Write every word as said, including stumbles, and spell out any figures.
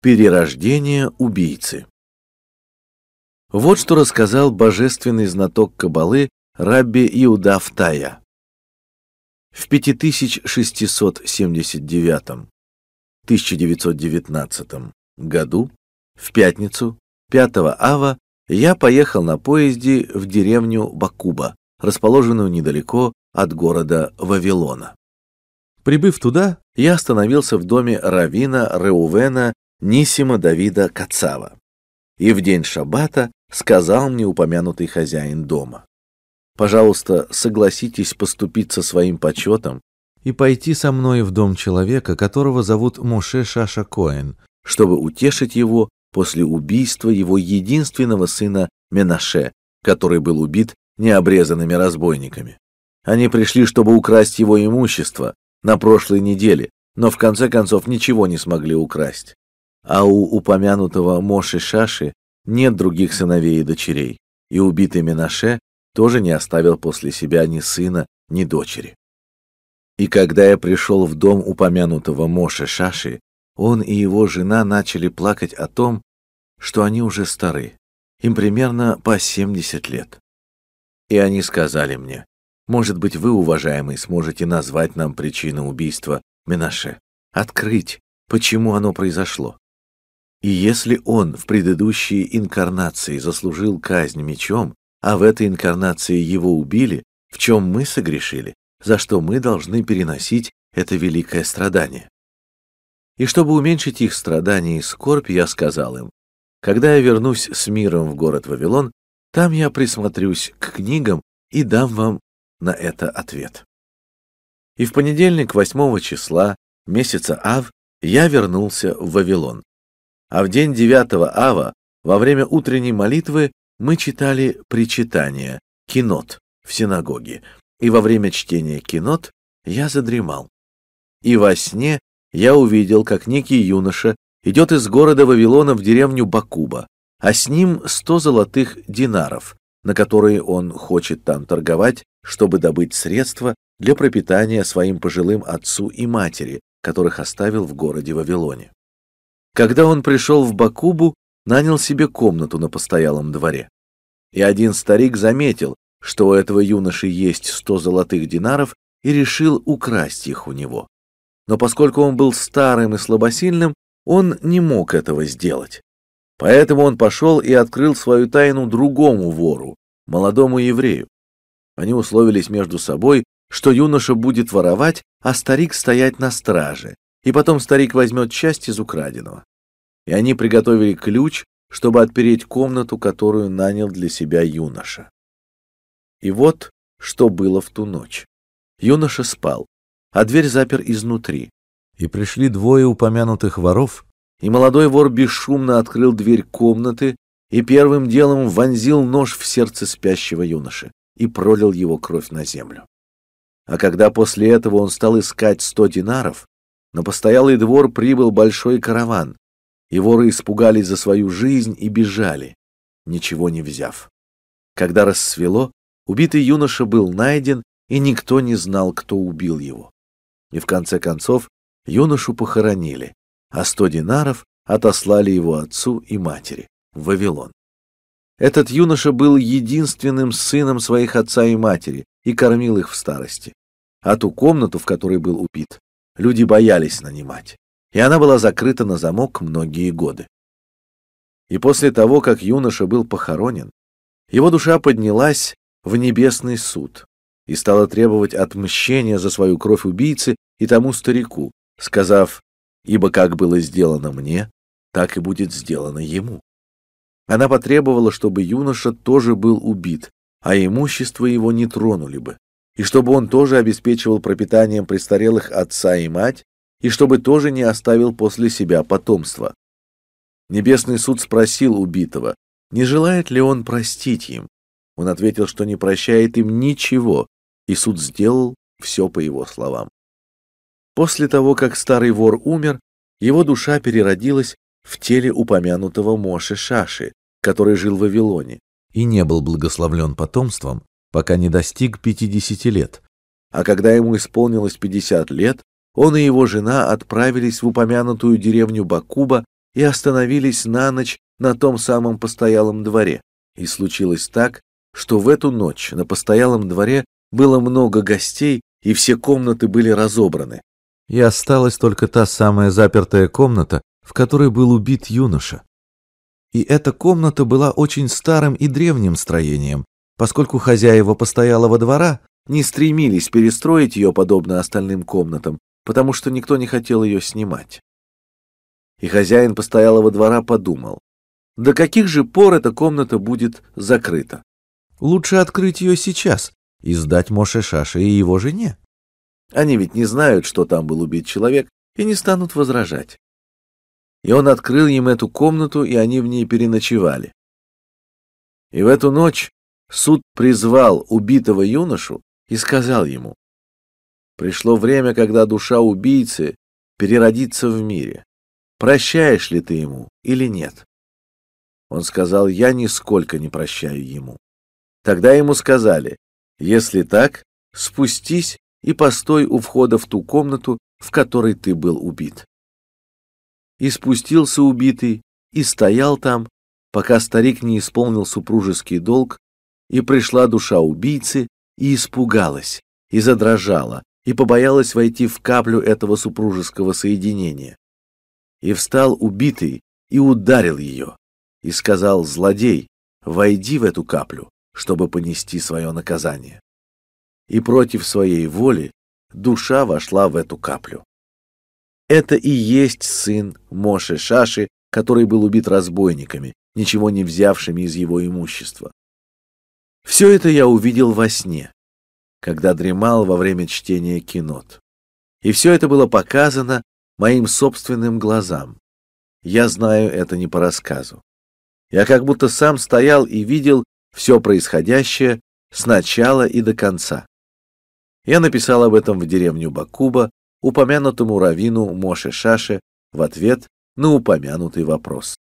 Перерождение убийцы. Вот что рассказал божественный знаток каббалы рабби Иуда Фтая. В пять тысяч шестьсот семьдесят девятом — тысяча девятьсот девятнадцатом году, в пятницу, пятого ава, я поехал на поезде в деревню Бакуба, расположенную недалеко от города Вавилона. Прибыв туда, я остановился в доме раввина Реувена Нисима Давида Кацава. И в день шаббата сказал мне упомянутый хозяин дома: «Пожалуйста, согласитесь поступиться своим почетом и пойти со мной в дом человека, которого зовут Моше Шаша Коэн, чтобы утешить его после убийства его единственного сына Менаше, который был убит необрезанными разбойниками. Они пришли, чтобы украсть его имущество на прошлой неделе, но в конце концов ничего не смогли украсть. А у упомянутого Моше Шаши нет других сыновей и дочерей, и убитый Менаше тоже не оставил после себя ни сына, ни дочери. И когда я пришел в дом упомянутого Моше Шаши, он и его жена начали плакать о том, что они уже стары, им примерно по семьдесят лет. И они сказали мне: может быть, вы, уважаемый, сможете назвать нам причину убийства Менаше, открыть, почему оно произошло. И если он в предыдущей инкарнации заслужил казнь мечом, а в этой инкарнации его убили, в чем мы согрешили, за что мы должны переносить это великое страдание? И чтобы уменьшить их страдания и скорбь, я сказал им: когда я вернусь с миром в город Вавилон, там я присмотрюсь к книгам и дам вам на это ответ. И в понедельник, восьмого числа месяца Ав, я вернулся в Вавилон. А в день девятого ава, во время утренней молитвы, мы читали причитание, кинот, в синагоге, и во время чтения кинот я задремал. И во сне я увидел, как некий юноша идет из города Вавилона в деревню Бакуба, а с ним сто золотых динаров, на которые он хочет там торговать, чтобы добыть средства для пропитания своим пожилым отцу и матери, которых оставил в городе Вавилоне. Когда он пришел в Бакубу, нанял себе комнату на постоялом дворе. И один старик заметил, что у этого юноши есть сто золотых динаров, и решил украсть их у него. Но поскольку он был старым и слабосильным, он не мог этого сделать. Поэтому он пошел и открыл свою тайну другому вору, молодому еврею. Они условились между собой, что юноша будет воровать, а старик стоять на страже, и потом старик возьмет часть из украденного. И они приготовили ключ, чтобы отпереть комнату, которую нанял для себя юноша. И вот что было в ту ночь. Юноша спал, а дверь запер изнутри. И пришли двое упомянутых воров, и молодой вор бесшумно открыл дверь комнаты и первым делом вонзил нож в сердце спящего юноши и пролил его кровь на землю. А когда после этого он стал искать сто динаров, на постоялый двор прибыл большой караван, и воры испугались за свою жизнь и бежали, ничего не взяв. Когда рассвело, убитый юноша был найден, и никто не знал, кто убил его. И в конце концов юношу похоронили, а сто динаров отослали его отцу и матери в Вавилон. Этот юноша был единственным сыном своих отца и матери и кормил их в старости. А ту комнату, в которой был убит, люди боялись нанимать, и она была закрыта на замок многие годы. И после того, как юноша был похоронен, его душа поднялась в небесный суд и стала требовать отмщения за свою кровь убийцы и тому старику, сказав: «Ибо как было сделано мне, так и будет сделано ему». Она потребовала, чтобы юноша тоже был убит, а имущество его не тронули бы, и чтобы он тоже обеспечивал пропитанием престарелых отца и мать, и чтобы тоже не оставил после себя потомства. Небесный суд спросил убитого, не желает ли он простить им. Он ответил, что не прощает им ничего, и суд сделал все по его словам. После того, как старый вор умер, его душа переродилась в теле упомянутого Моше Шаши, который жил в Вавилоне, и не был благословлен потомством, пока не достиг пятидесяти лет. А когда ему исполнилось пятьдесят лет, он и его жена отправились в упомянутую деревню Бакуба и остановились на ночь на том самом постоялом дворе. И случилось так, что в эту ночь на постоялом дворе было много гостей, и все комнаты были разобраны. И осталась только та самая запертая комната, в которой был убит юноша. И эта комната была очень старым и древним строением, поскольку хозяева постоялого двора не стремились перестроить ее подобно остальным комнатам, потому что никто не хотел ее снимать. И хозяин постоялого двора подумал, до каких же пор эта комната будет закрыта? Лучше открыть ее сейчас и сдать Моше Шаше и его жене. Они ведь не знают, что там был убит человек, и не станут возражать. И он открыл им эту комнату, и они в ней переночевали. И в эту ночь суд призвал убитого юношу и сказал ему: пришло время, когда душа убийцы переродится в мире. Прощаешь ли ты ему или нет? Он сказал: я нисколько не прощаю ему. Тогда ему сказали: если так, спустись и постой у входа в ту комнату, в которой ты был убит. И спустился убитый, и стоял там, пока старик не исполнил супружеский долг, и пришла душа убийцы, и испугалась, и задрожала, и побоялась войти в каплю этого супружеского соединения. И встал убитый, и ударил ее, и сказал: злодей, войди в эту каплю, чтобы понести свое наказание. И против своей воли душа вошла в эту каплю. Это и есть сын Моше Шаши, который был убит разбойниками, ничего не взявшими из его имущества. Все это я увидел во сне, когда дремал во время чтения кинот. И все это было показано моим собственным глазам. Я знаю это не по рассказу. Я как будто сам стоял и видел все происходящее с начала и до конца. Я написал об этом в деревню Бакуба, упомянутому раввину Моше Шаше, в ответ на упомянутый вопрос.